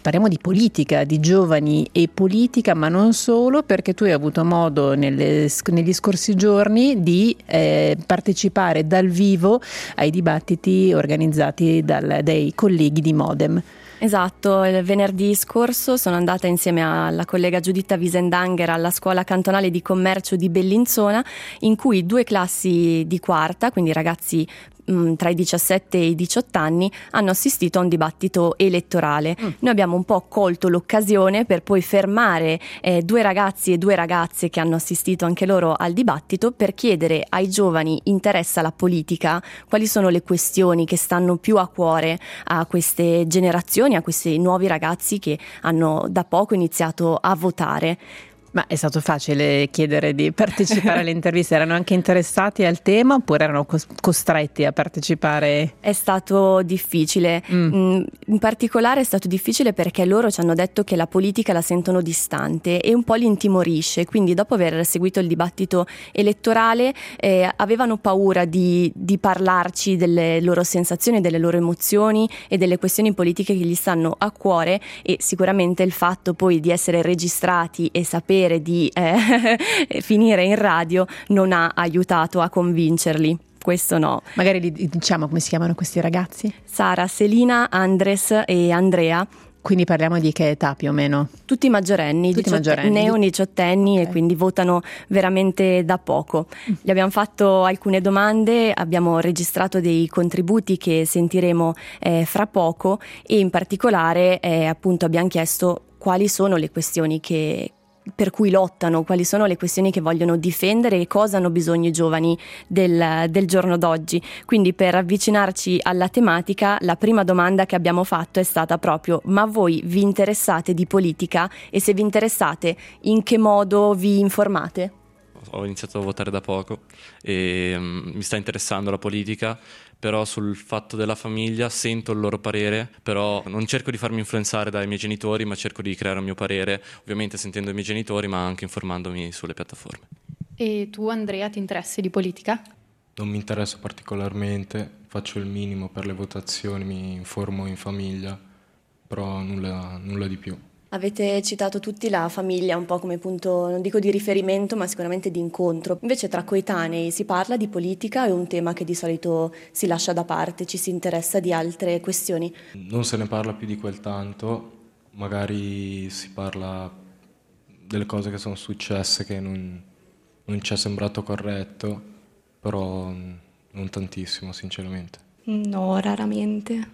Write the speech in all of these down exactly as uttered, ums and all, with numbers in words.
parliamo di politica, di giovani e politica, ma non solo, perché tu hai avuto modo nelle, negli scorsi giorni di eh, partecipare dal vivo ai dibattiti organizzati dal, dai colleghi di Modem. Esatto, il venerdì scorso sono andata insieme alla collega Giuditta Wiesendanger alla scuola cantonale di commercio di Bellinzona, in cui due classi di quarta, quindi ragazzi mh, tra i diciassette e i diciotto anni, hanno assistito a un dibattito elettorale. Mm. Noi abbiamo un po' colto l'occasione per poi fermare eh, due ragazzi e due ragazze che hanno assistito anche loro al dibattito per chiedere ai giovani: interessa la politica? Quali sono le questioni che stanno più a cuore a queste generazioni, a questi nuovi ragazzi che hanno da poco iniziato a votare? Ma è stato facile chiedere di partecipare alle interviste? Erano anche interessati al tema oppure erano costretti a partecipare? È stato difficile, mm. in particolare è stato difficile perché loro ci hanno detto che la politica la sentono distante e un po' li intimorisce, quindi dopo aver seguito il dibattito elettorale eh, avevano paura di, di parlarci delle loro sensazioni, delle loro emozioni e delle questioni politiche che gli stanno a cuore, e sicuramente il fatto poi di essere registrati e sapere di eh, finire in radio non ha aiutato a convincerli. Questo no. Magari diciamo come si chiamano questi ragazzi? Sara, Selina, Andres e Andrea. Quindi parliamo di che età più o meno? Tutti maggiorenni, Tutti maggiorenni. neo-diciottenni, Okay. E quindi votano veramente da poco. Mm. Gli abbiamo fatto alcune domande, abbiamo registrato dei contributi che sentiremo eh, fra poco, e in particolare eh, appunto abbiamo chiesto quali sono le questioni che per cui lottano, quali sono le questioni che vogliono difendere e cosa hanno bisogno i giovani del, del giorno d'oggi. Quindi, per avvicinarci alla tematica, la prima domanda che abbiamo fatto è stata proprio: ma voi vi interessate di politica? E se vi interessate, in che modo vi informate? Ho iniziato a votare da poco e um, mi sta interessando la politica, però sul fatto della famiglia sento il loro parere, però non cerco di farmi influenzare dai miei genitori, ma cerco di creare un mio parere, ovviamente sentendo i miei genitori, ma anche informandomi sulle piattaforme. E tu, Andrea, ti interessi di politica? Non mi interessa particolarmente, faccio il minimo per le votazioni, mi informo in famiglia, però nulla, nulla di più. Avete citato tutti la famiglia un po' come punto, non dico di riferimento, ma sicuramente di incontro. Invece tra coetanei si parla di politica, è un tema che di solito si lascia da parte, ci si interessa di altre questioni? Non se ne parla più di quel tanto, magari si parla delle cose che sono successe che non, non ci è sembrato corretto, però non tantissimo sinceramente. No, raramente.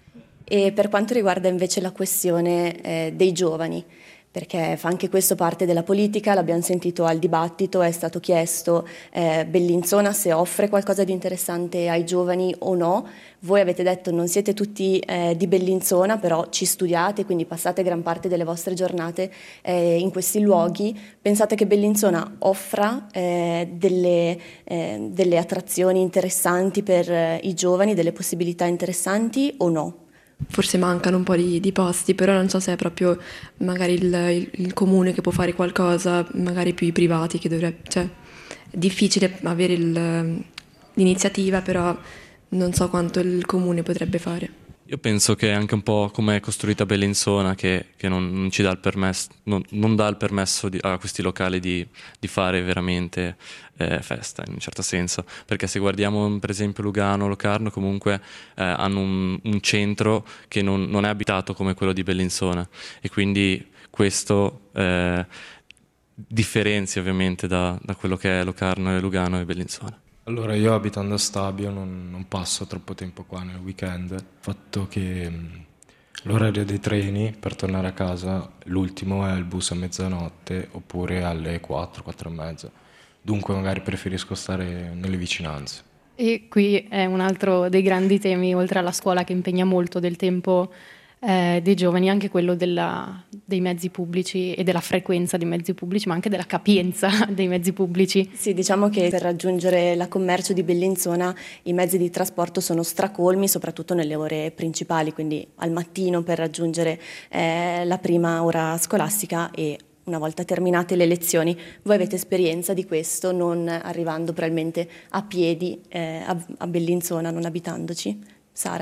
E per quanto riguarda invece la questione eh, dei giovani, perché fa anche questo parte della politica, l'abbiamo sentito al dibattito, è stato chiesto eh, Bellinzona se offre qualcosa di interessante ai giovani o no. Voi avete detto non siete tutti eh, di Bellinzona, però ci studiate, quindi passate gran parte delle vostre giornate eh, in questi luoghi. Pensate che Bellinzona offra eh, delle, eh, delle attrazioni interessanti per eh, i giovani, delle possibilità interessanti o no? Forse mancano un po' di, di posti, però non so se è proprio magari il, il, il comune che può fare qualcosa, magari più i privati che dovrebbe, cioè è difficile avere il, l'iniziativa, però non so quanto il comune potrebbe fare. Io penso che è anche un po' come è costruita Bellinzona, che, che non, non ci dà il permesso, non, non dà il permesso di, a questi locali di, di fare veramente eh, festa, in un certo senso. Perché se guardiamo per esempio Lugano, Locarno, comunque eh, hanno un, un centro che non, non è abitato come quello di Bellinzona, e quindi questo eh, differenzia ovviamente da, da quello che è Locarno e Lugano e Bellinzona. Allora, io abitando a Stabio non, non passo troppo tempo qua nel weekend. Il fatto che mh, l'orario dei treni per tornare a casa, l'ultimo è il bus a mezzanotte oppure alle quattro, quattro e mezza. Dunque magari preferisco stare nelle vicinanze. E qui è un altro dei grandi temi, oltre alla scuola che impegna molto del tempo eh, dei giovani, anche quello della, dei mezzi pubblici e della frequenza dei mezzi pubblici, ma anche della capienza dei mezzi pubblici. Sì, diciamo che per raggiungere la commercio di Bellinzona i mezzi di trasporto sono stracolmi, soprattutto nelle ore principali, quindi al mattino per raggiungere eh, la prima ora scolastica e una volta terminate le lezioni. Voi avete esperienza di questo, non arrivando probabilmente a piedi eh, a, a Bellinzona, non abitandoci? Sara?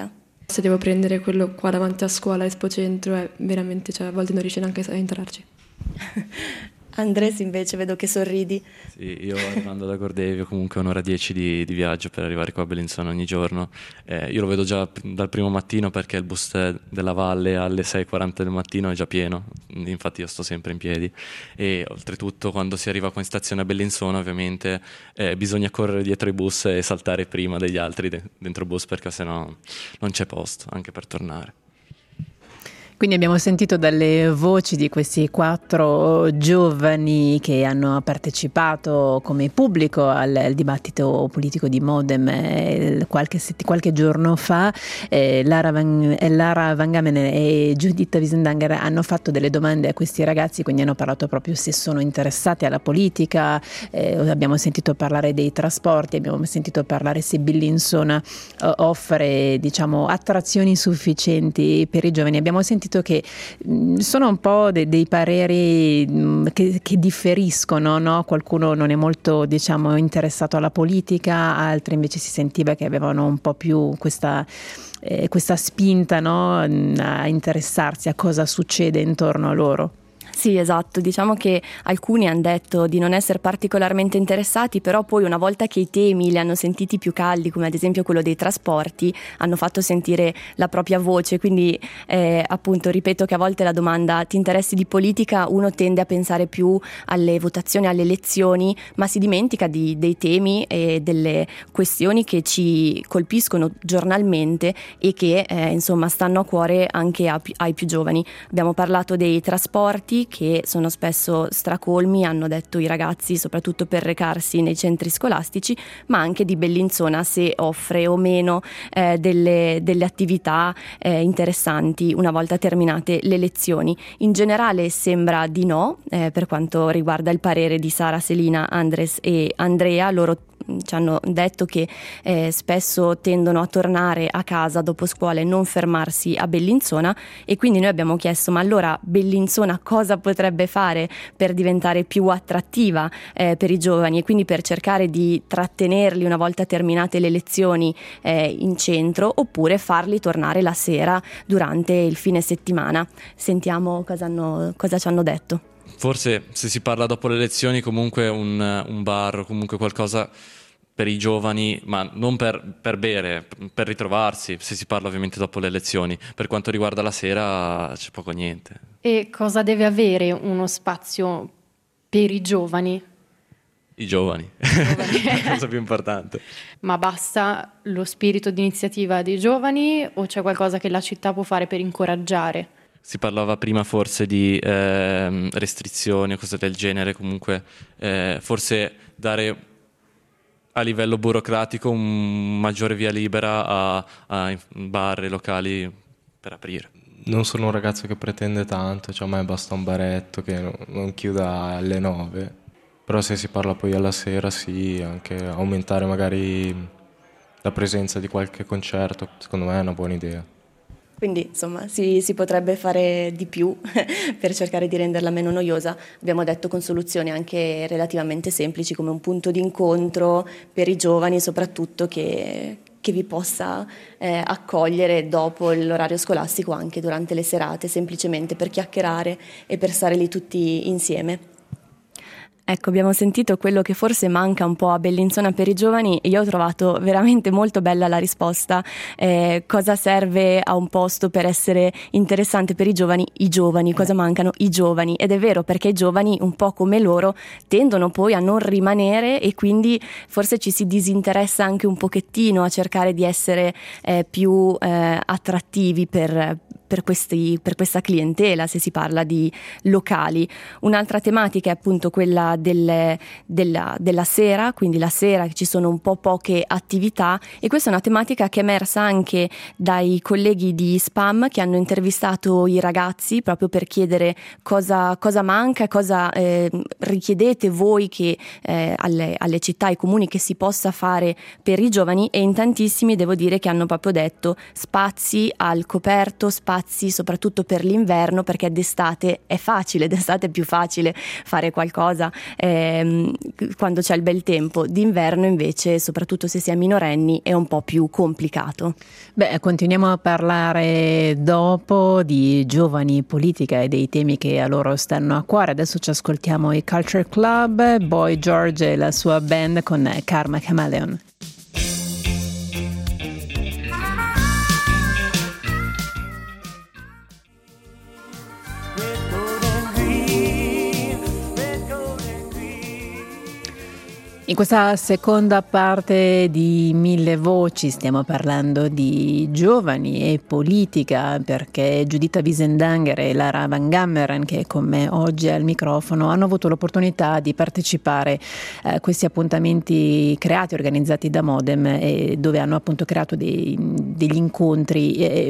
Se devo prendere quello qua davanti a scuola, Expo Centro, è veramente, cioè a volte non riesci neanche a entrarci. Andres, invece vedo che sorridi. Sì, io arrivando da Gordevio comunque un'ora e dieci di, di viaggio per arrivare qua a Bellinzona ogni giorno. Eh, io lo vedo già p- dal primo mattino perché il bus della Valle alle sei e quaranta del mattino è già pieno, infatti io sto sempre in piedi. E oltretutto quando si arriva qua in stazione a Bellinzona ovviamente eh, bisogna correre dietro i bus e saltare prima degli altri de- dentro il bus perché sennò non c'è posto anche per tornare. Quindi abbiamo sentito dalle voci di questi quattro giovani che hanno partecipato come pubblico al, al dibattito politico di Modem eh, qualche, qualche giorno fa. Eh, Lara Van, eh, Lara Van Gamenen e Giuditta Wiesendanger hanno fatto delle domande a questi ragazzi, quindi hanno parlato proprio se sono interessati alla politica. Eh, abbiamo sentito parlare dei trasporti, abbiamo sentito parlare se Bellinzona eh, offre, diciamo, attrazioni sufficienti per i giovani. Abbiamo sentito che mh, sono un po' de- dei pareri mh, che, che differiscono, no? Qualcuno non è molto, diciamo, interessato alla politica, altri invece si sentiva che avevano un po' più questa, eh, questa spinta, no? A interessarsi a cosa succede intorno a loro. Sì, esatto, diciamo che alcuni hanno detto di non essere particolarmente interessati, però poi una volta che i temi li hanno sentiti più caldi, come ad esempio quello dei trasporti, hanno fatto sentire la propria voce, quindi eh, appunto ripeto che a volte la domanda ti interessi di politica, uno tende a pensare più alle votazioni, alle elezioni, ma si dimentica di, dei temi e delle questioni che ci colpiscono giornalmente e che eh, insomma stanno a cuore anche a, ai più giovani. Abbiamo parlato dei trasporti che sono spesso stracolmi, hanno detto i ragazzi, soprattutto per recarsi nei centri scolastici, ma anche di Bellinzona se offre o meno eh, delle, delle attività eh, interessanti una volta terminate le lezioni. In generale sembra di no, eh, per quanto riguarda il parere di Sara, Selina, Andres e Andrea. Loro ci hanno detto che eh, spesso tendono a tornare a casa dopo scuola e non fermarsi a Bellinzona, e quindi noi abbiamo chiesto: ma allora Bellinzona cosa potrebbe fare per diventare più attrattiva eh, per i giovani e quindi per cercare di trattenerli una volta terminate le lezioni eh, in centro, oppure farli tornare la sera durante il fine settimana. Sentiamo cosa, hanno, cosa ci hanno detto. Forse se si parla dopo le lezioni comunque un, un bar o comunque qualcosa per i giovani, ma non per, per bere, per ritrovarsi, se si parla ovviamente dopo le lezioni. Per quanto riguarda la sera c'è poco niente. E cosa deve avere uno spazio per i giovani? I giovani, giovani. la cosa più importante. Ma basta lo spirito di iniziativa dei giovani o c'è qualcosa che la città può fare per incoraggiare? Si parlava prima forse di eh, restrizioni o cose del genere, comunque eh, forse dare a livello burocratico un maggiore via libera a, a bar e locali per aprire. Non sono un ragazzo che pretende tanto, cioè a me basta un baretto che non, non chiuda alle nove, però se si parla poi alla sera sì, anche aumentare magari la presenza di qualche concerto, secondo me è una buona idea. Quindi insomma si, si potrebbe fare di più per cercare di renderla meno noiosa. Abbiamo detto con soluzioni anche relativamente semplici, come un punto di incontro per i giovani soprattutto che, che vi possa eh, accogliere dopo l'orario scolastico, anche durante le serate, semplicemente per chiacchierare e per stare lì tutti insieme. Ecco, abbiamo sentito quello che forse manca un po' a Bellinzona per i giovani. Io ho trovato veramente molto bella la risposta. Eh, cosa serve a un posto per essere interessante per i giovani? I giovani. Cosa mancano? I giovani. Ed è vero, perché i giovani, un po' come loro, tendono poi a non rimanere e quindi forse ci si disinteressa anche un pochettino a cercare di essere eh, più eh, attrattivi per Per, questi, per questa clientela, se si parla di locali. Un'altra tematica è appunto quella del, della, della sera, quindi la sera ci sono un po' poche attività, e questa è una tematica che è emersa anche dai colleghi di Spam che hanno intervistato i ragazzi proprio per chiedere cosa, cosa manca, cosa eh, richiedete voi che eh, alle, alle città, ai comuni, che si possa fare per i giovani, e in tantissimi devo dire che hanno proprio detto spazi al coperto, spazi spazi soprattutto per l'inverno, perché d'estate è facile, d'estate è più facile fare qualcosa ehm, quando c'è il bel tempo, d'inverno invece, soprattutto se si è minorenni, è un po' più complicato. Beh, continuiamo a parlare dopo di giovani, politica e dei temi che a loro stanno a cuore. Adesso ci ascoltiamo i Culture Club, Boy George e la sua band con Karma Chameleon. In questa seconda parte di Mille Voci stiamo parlando di giovani e politica, perché Giuditta Wiesendanger e Lara Van Gammeren, che è con me oggi al microfono, hanno avuto l'opportunità di partecipare a questi appuntamenti creati, organizzati da Modem, e dove hanno appunto creato dei, degli incontri eh,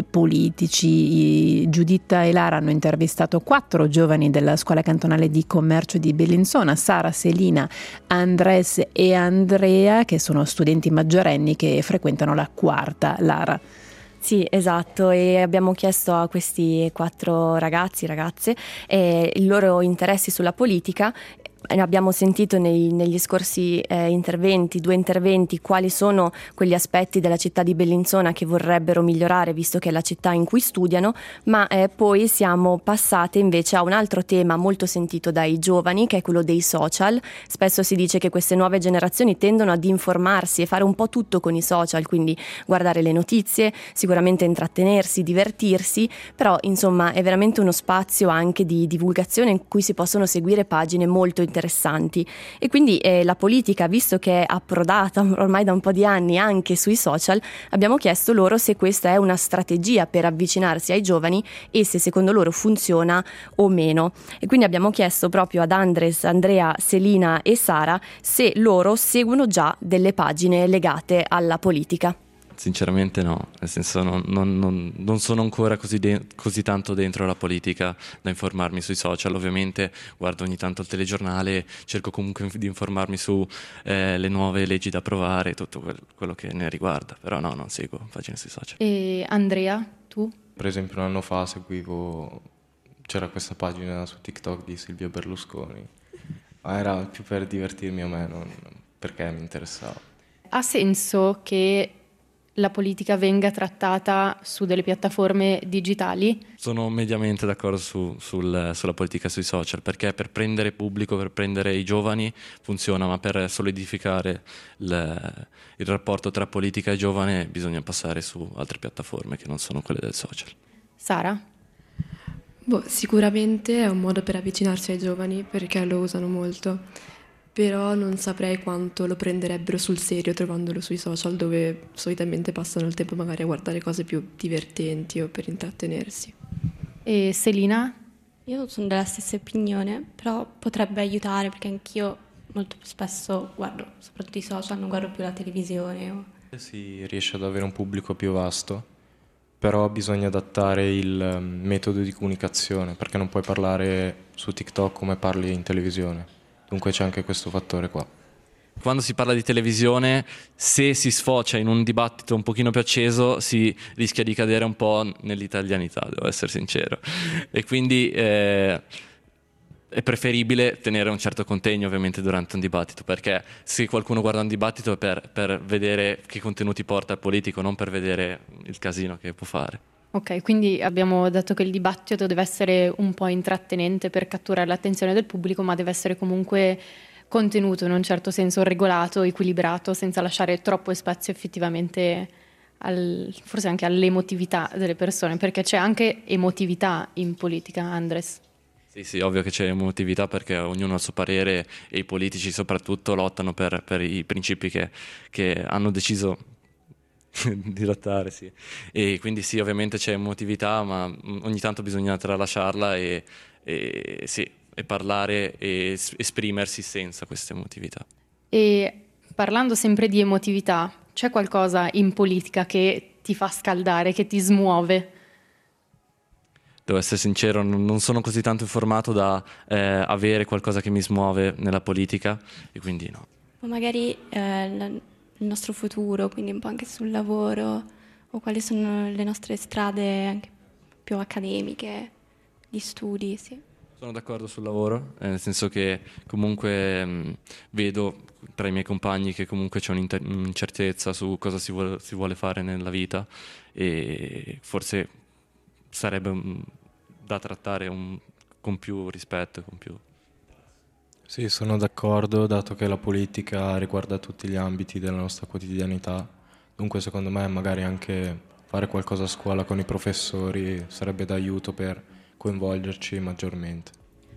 politici. Giuditta e Lara hanno intervistato quattro giovani della Scuola Cantonale di Commercio di Bellinzona: Sara, Selina, Andres e Andrea, che sono studenti maggiorenni che frequentano la quarta. Lara. Sì, esatto, e abbiamo chiesto a questi quattro ragazzi, ragazze, eh, i loro interessi sulla politica. Abbiamo sentito nei, negli scorsi eh, interventi, due interventi, quali sono quegli aspetti della città di Bellinzona che vorrebbero migliorare, visto che è la città in cui studiano, ma eh, poi siamo passate invece a un altro tema molto sentito dai giovani, che è quello dei social. Spesso si dice che queste nuove generazioni tendono ad informarsi e fare un po' tutto con i social, quindi guardare le notizie, sicuramente intrattenersi, divertirsi, però insomma è veramente uno spazio anche di divulgazione in cui si possono seguire pagine molto interessanti. interessanti e quindi eh, la politica, visto che è approdata ormai da un po' di anni anche sui social, abbiamo chiesto loro se questa è una strategia per avvicinarsi ai giovani e se secondo loro funziona o meno. E quindi abbiamo chiesto proprio ad Andres, Andrea, Selina e Sara se loro seguono già delle pagine legate alla politica. Sinceramente no, nel senso non, non, non, non sono ancora così, de- così tanto dentro la politica da informarmi sui social. Ovviamente guardo ogni tanto il telegiornale, cerco comunque di informarmi su eh, le nuove leggi da approvare, tutto quel, quello che ne riguarda, però no, non seguo pagine sui social. E Andrea, tu? Per esempio un anno fa seguivo, c'era questa pagina su TikTok di Silvio Berlusconi, ma era più per divertirmi a me, non perché mi interessava. Ha senso che la politica venga trattata su delle piattaforme digitali? Sono mediamente d'accordo su, sul, sulla politica sui social, perché per prendere pubblico, per prendere i giovani funziona, ma per solidificare il, il rapporto tra politica e giovane bisogna passare su altre piattaforme che non sono quelle del social. Sara? Boh, sicuramente è un modo per avvicinarsi ai giovani, perché lo usano molto. Però non saprei quanto lo prenderebbero sul serio trovandolo sui social, dove solitamente passano il tempo magari a guardare cose più divertenti o per intrattenersi. E Selina? Io sono della stessa opinione, però potrebbe aiutare, perché anch'io molto spesso guardo soprattutto i social, non guardo più la televisione. O... Si riesce ad avere un pubblico più vasto, però bisogna adattare il metodo di comunicazione, perché non puoi parlare su TikTok come parli in televisione. Dunque c'è anche questo fattore qua. Quando si parla di televisione, se si sfocia in un dibattito un pochino più acceso, si rischia di cadere un po' nell'italianità, devo essere sincero. E quindi eh, è preferibile tenere un certo contegno ovviamente durante un dibattito, perché se qualcuno guarda un dibattito è per, per vedere che contenuti porta il politico, non per vedere il casino che può fare. Ok, quindi abbiamo detto che il dibattito deve essere un po' intrattenente per catturare l'attenzione del pubblico, ma deve essere comunque contenuto in un certo senso, regolato, equilibrato, senza lasciare troppo spazio effettivamente al, forse anche all'emotività delle persone, perché c'è anche emotività in politica, Andres. Sì, sì, ovvio che c'è emotività, perché ognuno ha il suo parere e i politici soprattutto lottano per, per i principi che, che hanno deciso di lottare, sì. E quindi sì, ovviamente c'è emotività, ma ogni tanto bisogna tralasciarla e, e, sì, e parlare e esprimersi senza questa emotività. E parlando sempre di emotività, c'è qualcosa in politica che ti fa scaldare, che ti smuove? Devo essere sincero, non sono così tanto informato da eh, avere qualcosa che mi smuove nella politica, e quindi no. O magari eh, la... il nostro futuro, quindi un po' anche sul lavoro, o quali sono le nostre strade anche più accademiche, di studi, sì. Sono d'accordo sul lavoro, eh, nel senso che comunque mh, vedo tra i miei compagni che comunque c'è un'inter- un'incertezza su cosa si vuole, si vuole fare nella vita, e forse sarebbe um, da trattare un, con più rispetto, con più... Sì, sono d'accordo, dato che la politica riguarda tutti gli ambiti della nostra quotidianità. Dunque, secondo me, magari anche fare qualcosa a scuola con i professori sarebbe d'aiuto per coinvolgerci maggiormente.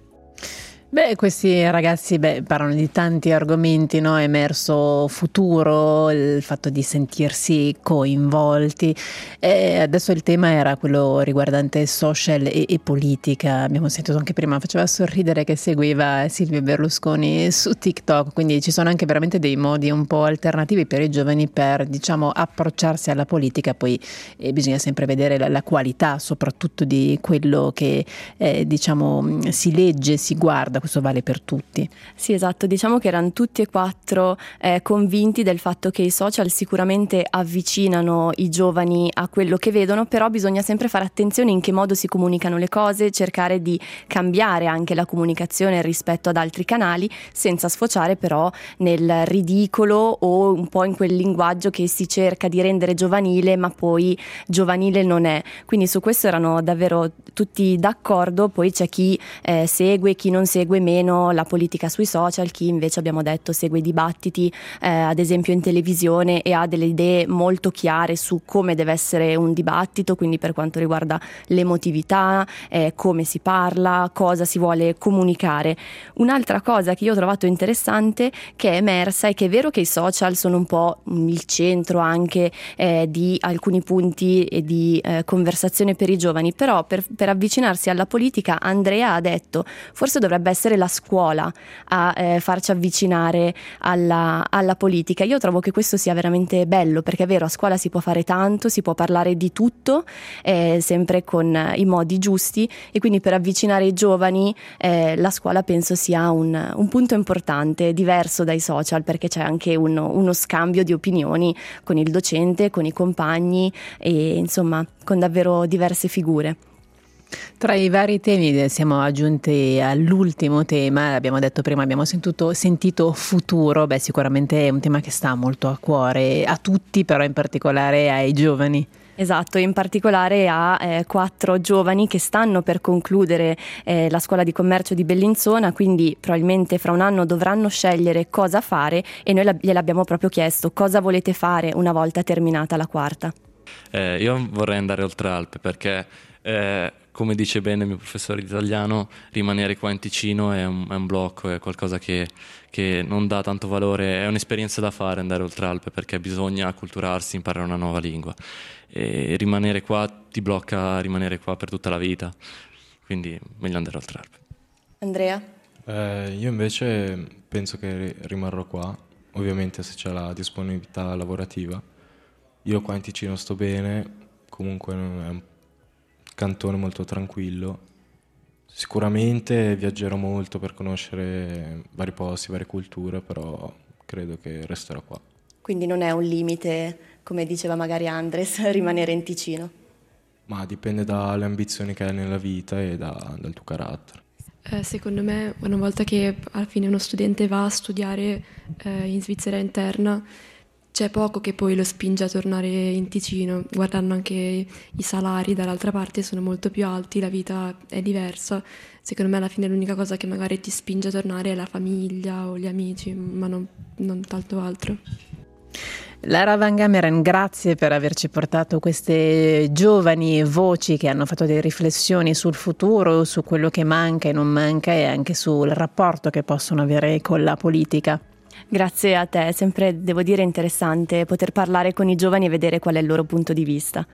Beh, questi ragazzi beh, parlano di tanti argomenti, no? È emerso futuro, il fatto di sentirsi coinvolti. E adesso il tema era quello riguardante social e, e politica. Abbiamo sentito anche prima, faceva sorridere che seguiva Silvio Berlusconi su TikTok, quindi ci sono anche veramente dei modi un po' alternativi per i giovani per, diciamo, approcciarsi alla politica. Poi eh, bisogna sempre vedere la, la qualità, soprattutto di quello che eh, diciamo si legge, si guarda. Questo vale per tutti. Sì, esatto, diciamo che erano tutti e quattro eh, convinti del fatto che i social sicuramente avvicinano i giovani a quello che vedono, però bisogna sempre fare attenzione in che modo si comunicano le cose, cercare di cambiare anche la comunicazione rispetto ad altri canali, senza sfociare però nel ridicolo o un po' in quel linguaggio che si cerca di rendere giovanile, ma poi giovanile non è. Quindi su questo erano davvero tutti d'accordo. Poi c'è chi eh, segue, chi non segue meno la politica sui social, chi invece, abbiamo detto, segue i dibattiti eh, ad esempio in televisione e ha delle idee molto chiare su come deve essere un dibattito, quindi per quanto riguarda l'emotività, eh, come si parla, cosa si vuole comunicare. Un'altra cosa che io ho trovato interessante che è emersa è che è vero che i social sono un po' il centro anche eh, di alcuni punti e di eh, conversazione per i giovani, però per, per avvicinarsi alla politica Andrea ha detto forse dovrebbe essere la scuola a eh, farci avvicinare alla, alla politica. Io trovo che questo sia veramente bello, perché è vero, a scuola si può fare tanto, si può parlare di tutto, eh, sempre con eh, i modi giusti, e quindi per avvicinare i giovani eh, la scuola penso sia un, un punto importante, diverso dai social, perché c'è anche uno, uno scambio di opinioni con il docente, con i compagni e insomma con davvero diverse figure. Tra i vari temi siamo aggiunti all'ultimo tema, abbiamo detto prima, abbiamo sentito, sentito futuro. Beh, sicuramente è un tema che sta molto a cuore a tutti, però in particolare ai giovani. Esatto, in particolare a eh, quattro giovani che stanno per concludere eh, la scuola di commercio di Bellinzona, quindi probabilmente fra un anno dovranno scegliere cosa fare, e noi gliel'abbiamo proprio chiesto: cosa volete fare una volta terminata la quarta? Eh, io vorrei andare oltre Alpe perché eh, come dice bene il mio professore di italiano, rimanere qua in Ticino è un, è un blocco, è qualcosa che, che non dà tanto valore, è un'esperienza da fare andare oltre Alpe, perché bisogna acculturarsi, imparare una nuova lingua, e rimanere qua ti blocca a rimanere qua per tutta la vita, quindi meglio andare oltre Alpe. Andrea? Eh, io invece penso che rimarrò qua, ovviamente se c'è la disponibilità lavorativa. Io qua in Ticino sto bene, comunque è un cantone molto tranquillo. Sicuramente viaggerò molto per conoscere vari posti, varie culture, però credo che resterò qua. Quindi non è un limite, come diceva magari Andres, rimanere in Ticino? Ma dipende dalle ambizioni che hai nella vita e da, dal tuo carattere. Eh, secondo me, una volta che alla fine uno studente va a studiare eh, in Svizzera interna, c'è poco che poi lo spinge a tornare in Ticino. Guardando anche i salari dall'altra parte sono molto più alti, la vita è diversa. Secondo me alla fine l'unica cosa che magari ti spinge a tornare è la famiglia o gli amici, ma non, non tanto altro. Lara Van Gameren, grazie per averci portato queste giovani voci che hanno fatto delle riflessioni sul futuro, su quello che manca e non manca, e anche sul rapporto che possono avere con la politica. Grazie a te, è sempre, devo dire, interessante poter parlare con i giovani e vedere qual è il loro punto di vista.